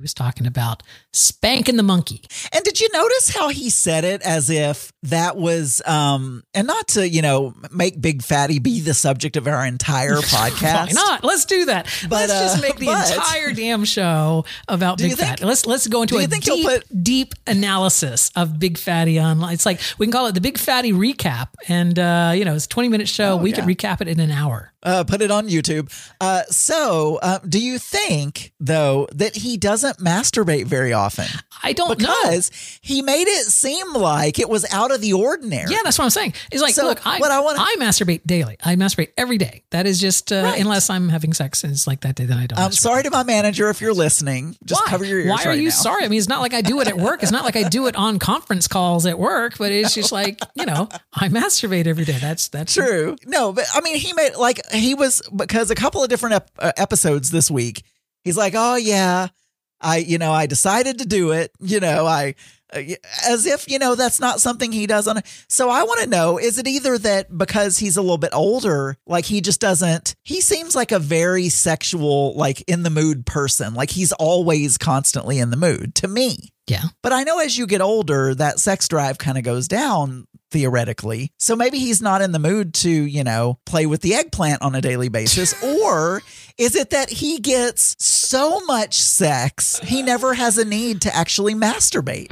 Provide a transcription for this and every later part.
was talking about spanking the monkey. And did you notice how he said it as if that was, and not to, make Big Fatty be the subject of our entire podcast. Why not? Let's do that. But, let's just make the entire damn show about Big Fatty. Let's go into a deep analysis of Big Fatty online. It's like, we can call it the Big Fatty recap. And, it's a 20-minute show. We can recap it in an hour. Put it on YouTube. So do you think, though, that he doesn't masturbate very often? I don't know. Because he made it seem like it was out of the ordinary. Yeah, that's what I'm saying. It's like, look, I masturbate daily. I masturbate every day. That is just, unless I'm having sex and it's like that day, then I don't. I'm sorry to my manager if you're listening. Just cover your ears. Why are you sorry? I mean, it's not like I do it at work. It's not like I do it on conference calls at work, but it's just like, I masturbate every day. That's true. No, but I mean, because a couple of different episodes this week, he's like, oh yeah, I decided to do it, as if, that's not something he does so I want to know, is it either that because he's a little bit older, like he seems like a very sexual, like in the mood person, like he's always constantly in the mood to me. Yeah. But I know as you get older, that sex drive kind of goes down theoretically. So maybe he's not in the mood to, play with the eggplant on a daily basis. Or is it that he gets so much sex, he never has a need to actually masturbate?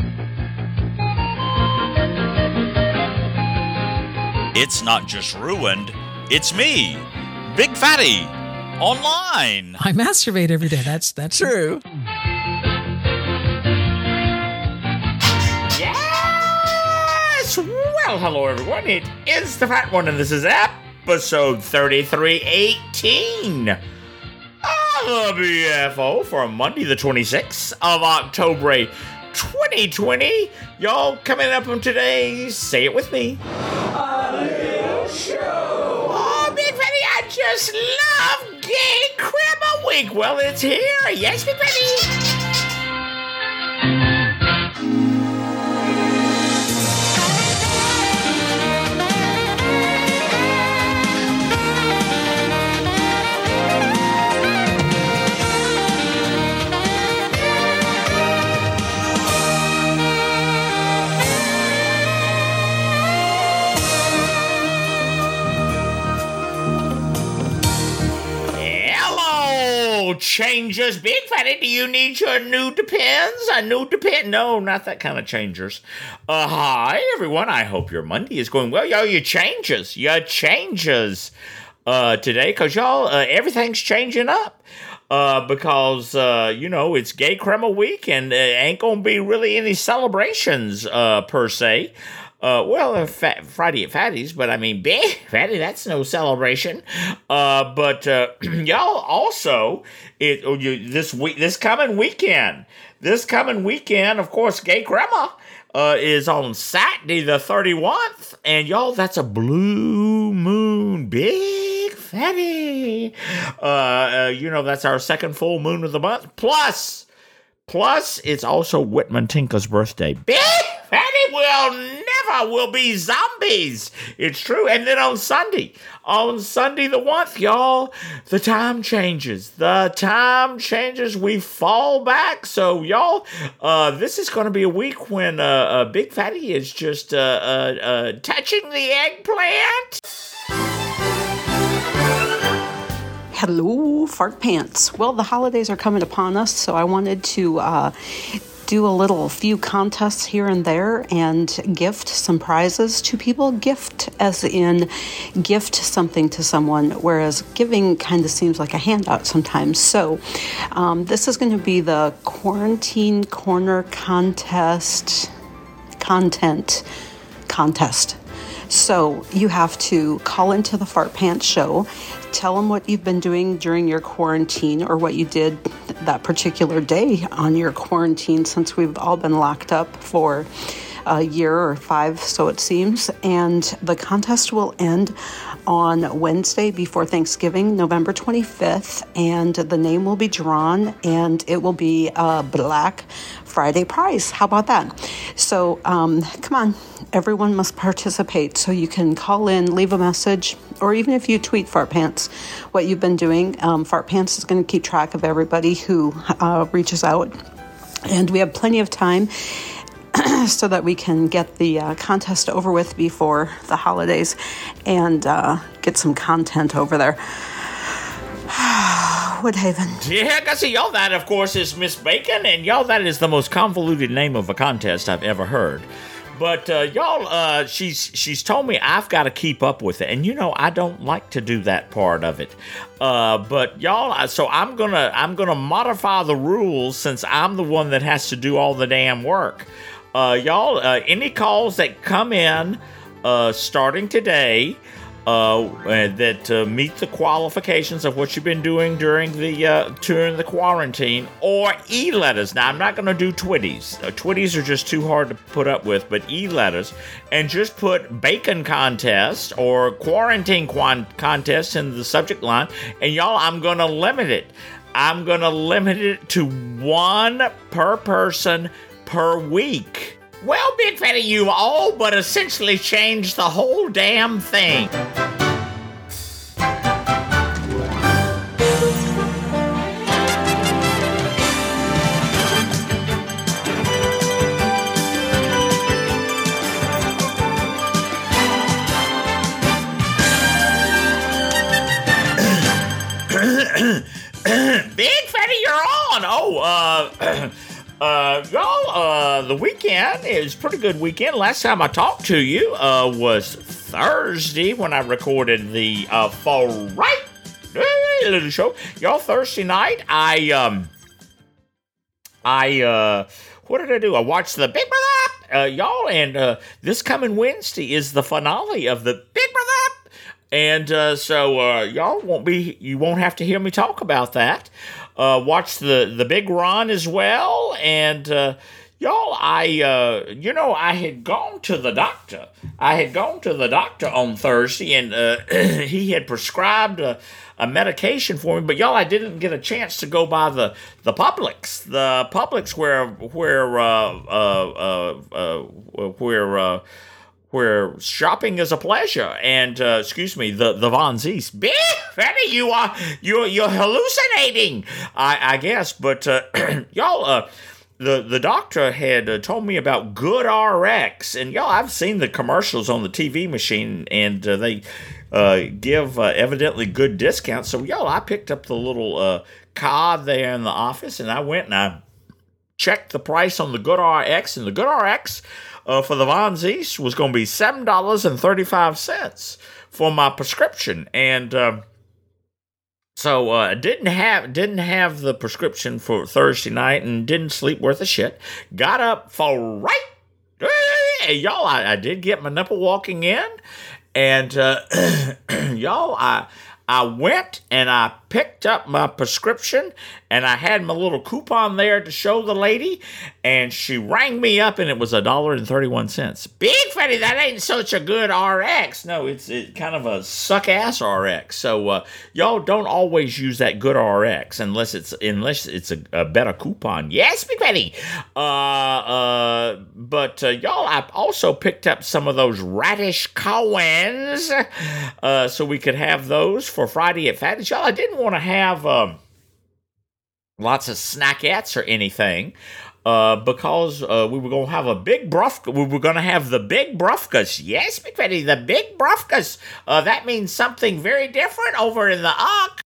It's not just ruined, it's me, Big Fatty, online. I masturbate every day. That's true. Yes! Well, hello everyone. It is the Fat One, and this is episode 3318 of the BFO for Monday, the 26th of October, 2020. Y'all coming up on today's, say it with me, a little show. Oh, Big Fatty, I just love Gay Crema Week. Well, it's here. Yes, Big Fatty. Changers, Big Fatty, do you need your new Depends? No, not that kind of changers. Hi, everyone. I hope your Monday is going well. Yo, your changes today, because y'all, everything's changing up. Because, it's Gay Crema Week, and ain't gonna be really any celebrations, per se. Friday at Fatty's, but I mean, Big Fatty, that's no celebration. But y'all also, this coming weekend, of course, Gay Crema is on Saturday the 31st, and y'all, that's a blue moon, Big Fatty. That's our second full moon of the month. Plus, it's also Whitman Tinka's birthday. Big Fatty will be zombies. It's true. And then on Sunday the 1st, y'all, the time changes. We fall back. So, y'all, this is going to be a week when Big Fatty is just touching the eggplant. Hello, Fart Pants. Well, the holidays are coming upon us, so I wanted to do a few contests here and there and gift some prizes to people. Gift as in gift something to someone, whereas giving kind of seems like a handout sometimes. So this is going to be the Quarantine Corner content contest. So you have to call into the Fart Pants show, tell them what you've been doing during your quarantine or what you did that particular day on your quarantine, since we've all been locked up for a year or 5, so it seems. And the contest will end on Wednesday before Thanksgiving, November 25th, and the name will be drawn, and it will be a Black Friday prize. How about that? So come on, everyone must participate. So you can call in, leave a message, or even if you tweet Fart Pants what you've been doing. Fart Pants is going to keep track of everybody who reaches out And we have plenty of time so that we can get the contest over with before the holidays and get some content over there. Woodhaven. Yeah, Gussie, y'all, that, of course, is Miss Bacon, and y'all, that is the most convoluted name of a contest I've ever heard. But y'all, she's told me I've got to keep up with it, and I don't like to do that part of it. But y'all, so I'm gonna modify the rules since I'm the one that has to do all the damn work. Y'all, any calls that come in starting today that meet the qualifications of what you've been doing during the quarantine, or e-letters. Now, I'm not going to do Twitties. Twitties are just too hard to put up with, but e-letters, and just put bacon contest or quarantine contest in the subject line, and y'all, I'm going to limit it. I'm going to limit it to one per person per week. Well, Big Fatty, you all but essentially changed the whole damn thing. Big Fatty, you're on. Y'all, the weekend is a pretty good weekend. Last time I talked to you was Thursday when I recorded the Fall Right little show. Y'all, Thursday night, I what did I do? I watched the Big Brother app, y'all, and this coming Wednesday is the finale of the Big Brother app, and so y'all you won't have to hear me talk about that. Watch the big run as well, and y'all, I had gone to the doctor. I had gone to the doctor on Thursday, and he had prescribed a medication for me. But y'all, I didn't get a chance to go by the Publix. The Publix where shopping is a pleasure, and the Von Zees. Big Fatty, you're hallucinating, I guess. But y'all, the doctor had told me about GoodRx, and y'all, I've seen the commercials on the TV machine, and they give evidently good discounts. So y'all, I picked up the little card there in the office, and I went and I checked the price on the GoodRx, and the GoodRx for the Von Zees was going to be $7.35 for my prescription, and so I didn't have the prescription for Thursday night, and didn't sleep worth a shit. Got up for right, y'all. I did get my nipple walking in, and y'all, I went and I picked up my prescription, and I had my little coupon there to show the lady, and she rang me up, and it was $1.31. Big Fatty, that ain't such a good RX. No, it's kind of a suck-ass RX. So y'all don't always use that good RX unless it's a better coupon. Yes, Big Fatty. But y'all, I also picked up some of those radish Cowens, so we could have those for Friday at Fatty's. Y'all, I didn't want to have lots of snackettes or anything, because we were going to have a big brufka. We were going to have the big brufkas. Yes, Big Fatty, the big brufkas. That means something very different over in the Ark.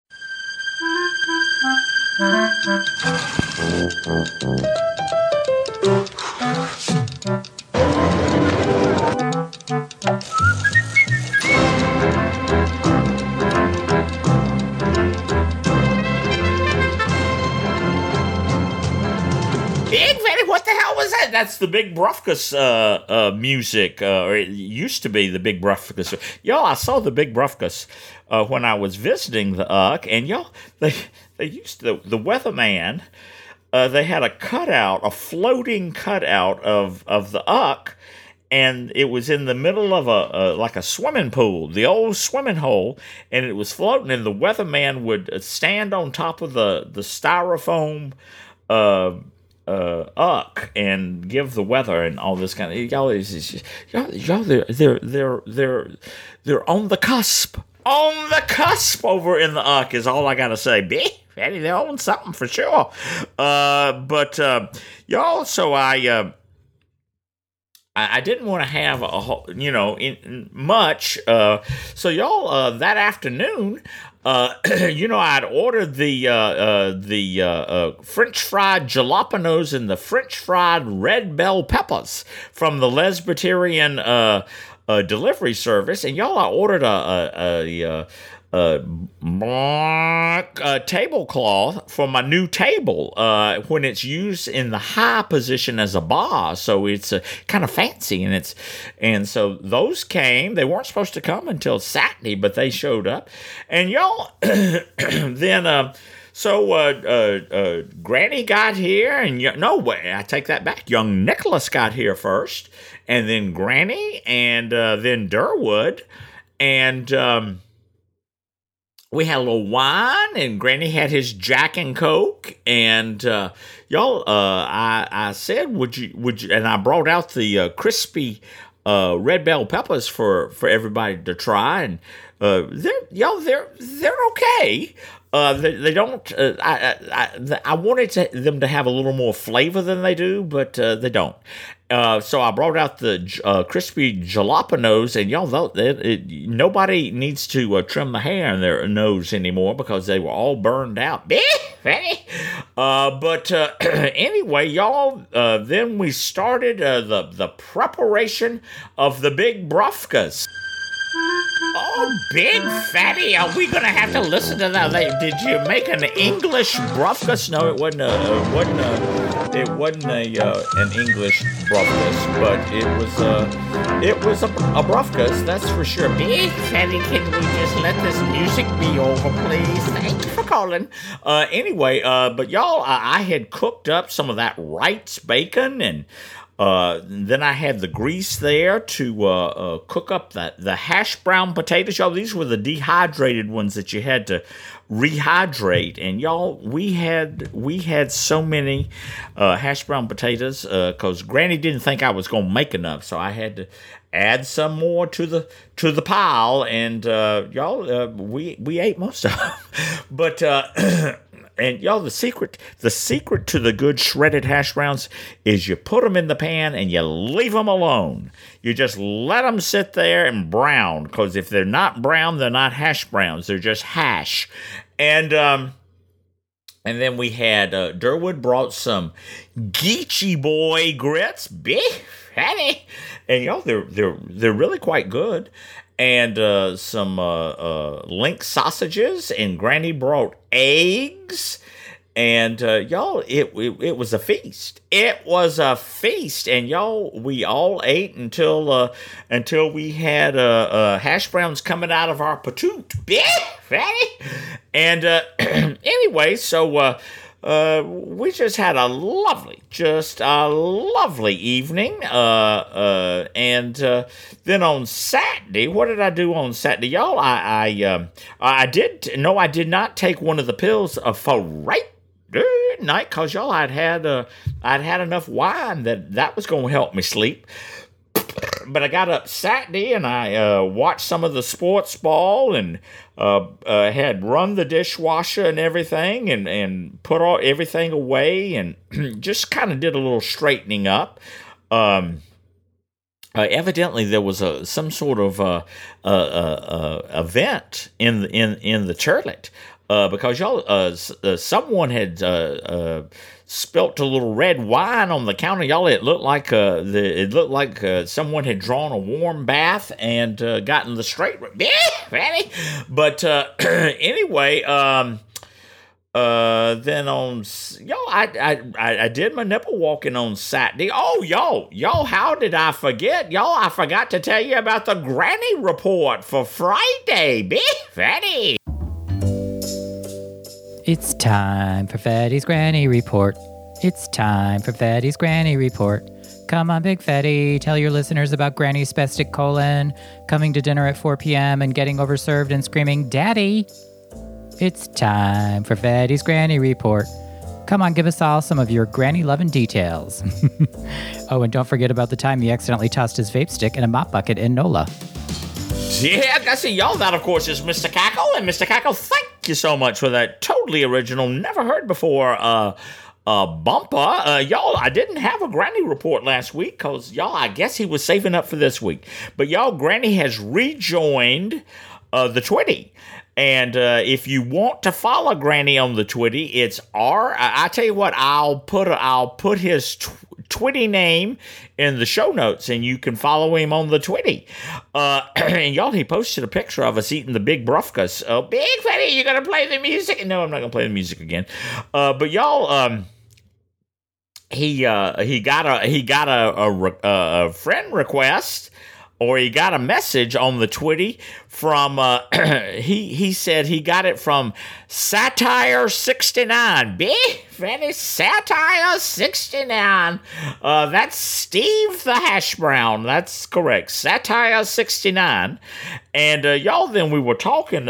Big Fatty, what the hell was that? That's the Big Brufkus music, or it used to be the Big Brufkus. Y'all, I saw the Big Brufkus when I was visiting the Ark, and y'all, they used to, the weatherman, they had a floating cutout of the Ark, and it was in the middle of like a swimming pool, the old swimming hole, and it was floating, and the weatherman would stand on top of the styrofoam Uck and give the weather and all this kind of y'all. They're on the cusp on the cusp over in the UCK is all I got to say. Big Fatty, they own something for sure. But y'all, so I didn't want to have a whole, much. So y'all, that afternoon, I'd ordered the French fried jalapenos and the French fried red bell peppers from the Lesbiterian delivery service, and y'all, I ordered a tablecloth for my new table when it's used in the high position as a bar, so it's kind of fancy, and so those came. They weren't supposed to come until Saturday, but they showed up, and y'all then. So Granny got here, and I take that back. Young Nicholas got here first, and then Granny, and then Durwood, and we had a little wine, and Granny had his Jack and Coke, and y'all, I said, would you? And I brought out the crispy red bell peppers for everybody to try, and they're okay. They don't. I wanted them to have a little more flavor than they do, but they don't. So I brought out the crispy jalapenos, and y'all, nobody needs to trim the hair in their nose anymore because they were all burned out. But anyway, y'all, then we started the preparation of the big brufkas. Oh, Big Fatty, are we going to have to listen to that? Did you make an English brufkas? No, it wasn't an English brufkas, but it was a brufkas, that's for sure. Big Fatty, can we just let this music be over, please? Thank you for calling. Anyway, but y'all, I had cooked up some of that Wright's bacon, and then I had the grease there to cook up the hash brown potatoes. Y'all, these were the dehydrated ones that you had to rehydrate. And y'all, we had so many hash brown potatoes because Granny didn't think I was going to make enough, so I had to add some more to the pile. And y'all, we ate most of them, but. And y'all, the secret to the good shredded hash browns is you put them in the pan and you leave them alone. You just let them sit there and brown, because if they're not brown, they're not hash browns. They're just hash. And then we had Durwood brought some Geechee Boy grits, big fatty, and y'all, they're really quite good. And some link sausages, and Granny brought eggs, and y'all, it was a feast. It was a feast, and y'all, we all ate until we had hash browns coming out of our patoot, and anyway, so. We just had a lovely evening. And then on Saturday, what did I do on Saturday, y'all? I did not take one of the pills for right night, cause y'all, I'd had enough wine that was gonna help me sleep. But I got up Saturday and I watched some of the sports ball, and had run the dishwasher and everything, and put everything away, and just kind of did a little straightening up. Evidently, there was some sort of event in the toilet, because y'all, someone had spilt a little red wine on the counter. Y'all, it looked like someone had drawn a warm bath and gotten the straight. But anyway, then on y'all, I did my nipple walking on Saturday. Oh, y'all, how did I forget? Y'all, I forgot to tell you about the Granny report for Friday. Big Fatty. It's time for Fatty's Granny Report. It's time for Fatty's Granny Report. Come on, Big Fatty, tell your listeners about Granny's spastic colon, coming to dinner at 4 p.m. and getting overserved and screaming, Daddy! It's time for Fatty's Granny Report. Come on, give us all some of your granny-loving details. Oh, and don't forget about the time he accidentally tossed his vape stick in a mop bucket in NOLA. Yeah, I see y'all. That, of course, is Mr. Cackle. And Mr. Cackle, thank you so much for that totally original, never heard before bumper. Y'all, I didn't have a Granny report last week because, y'all, I guess he was saving up for this week. But, y'all, Granny has rejoined the Twitty. And if you want to follow Granny on the Twitty, it's I tell you what, I'll put his Twitty name in the show notes, and you can follow him on the Twitty. And y'all, he posted a picture of us eating the Big Brufkas. Oh, Big Fatty, you gonna play the music? No, I'm not gonna play the music again. But y'all, he got a friend request. Or he got a message on the Twitty from, he said he got it from Satire69. Fanny, Satire69. That's Steve the Hash Brown. That's correct. Satire69. And y'all, then we were talking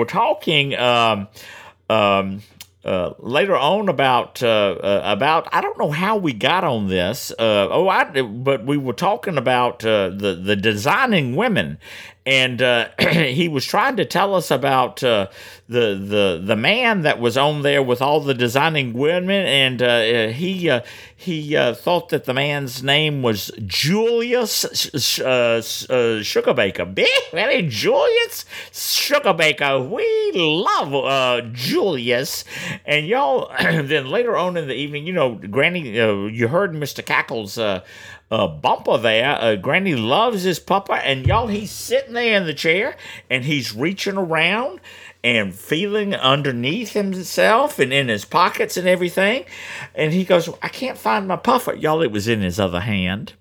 later on about I don't know how we got on this. But we were talking about the designing women, and he was trying to tell us about the man that was on there with all the designing women, and he thought that the man's name was Julius Sugarbaker. Really, Julius Sugarbaker. We love Julius. And y'all, then later on in the evening, Granny, you heard Mr. Cackle's bumper there. Granny loves his pupper, and y'all, he's sitting there in the chair, and he's reaching around and feeling underneath himself and in his pockets and everything. And he goes, I can't find my puffer. Y'all, it was in his other hand.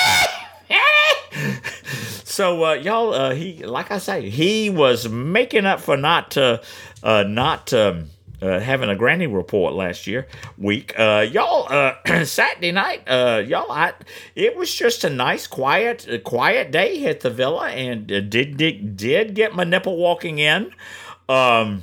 So, y'all, he, like I say, he was making up for not having a Granny report last week. Y'all, Saturday night, y'all, it was just a nice, quiet day at the villa, and did get my nipple walking in. And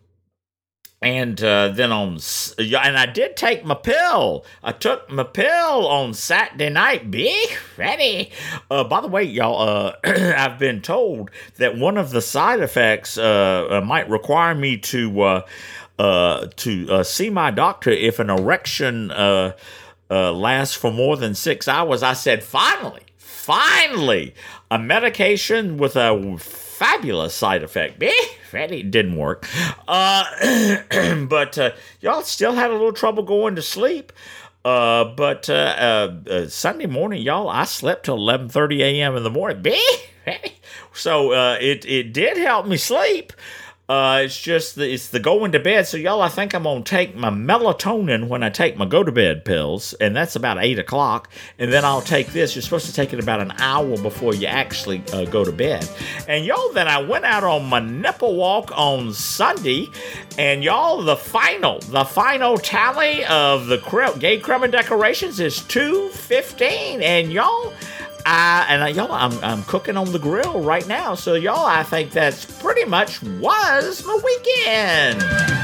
then and I did take my pill. I took my pill on Saturday night. Big Fatty. By the way, y'all, I've been told that one of the side effects might require me to see my doctor if an erection lasts for more than 6 hours. I said, finally, a medication with a fabulous side effect. It didn't work. But y'all still had a little trouble going to sleep. But Sunday morning, y'all, I slept till 11:30 a.m. in the morning. So it did help me sleep. It's just it's the going to bed. So y'all, I think I'm gonna take my melatonin when I take my go to bed pills, and that's about 8 o'clock. And then I'll take this. You're supposed to take it about an hour before you actually go to bed. And y'all, then I went out on my nipple walk on Sunday, and y'all, the final tally of the gay crema decorations is 215, and y'all. I'm cooking on the grill right now, so y'all, I think that's pretty much was my weekend.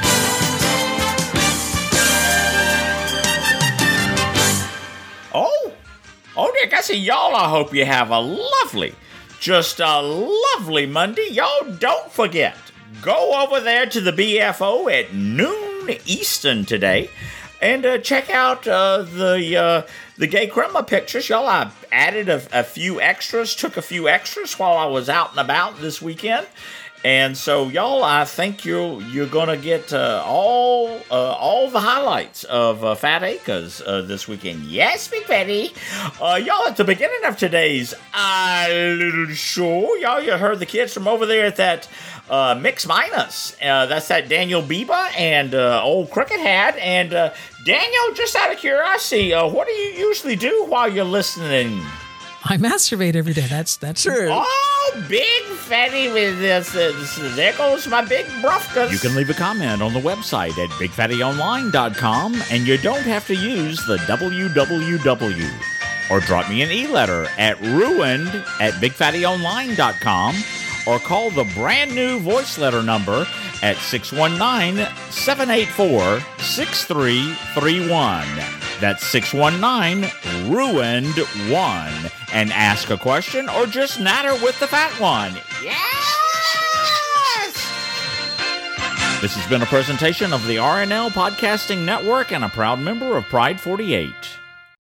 Oh, Nick, I see y'all. I hope you have a lovely Monday. Y'all, don't forget, go over there to the BFO at noon Eastern today, and check out the gay crema pictures. Y'all, I added a few extras, took a few extras while I was out and about this weekend. And so, y'all, I think you're gonna get all the highlights of Fat Acres this weekend. Yes, Big Fatty. Y'all, at the beginning of today's little show, y'all, you heard the kids from over there at that Mix Minus. That's that Daniel Biba and old Crooked Hat. And Daniel, just out of curiosity, what do you usually do while you're listening? I masturbate every day. That's true. Oh, Big Fatty with this. There goes my Big Brufkas. You can leave a comment on the website at bigfattyonline.com, and you don't have to use the www. Or drop me an e-letter at ruined@bigfattyonline.com, or call the brand new voice letter number at 619-784-6331. That's 619-RUINED-1. And ask a question or just natter with the fat one. Yes! This has been a presentation of the RNL Podcasting Network and a proud member of Pride 48.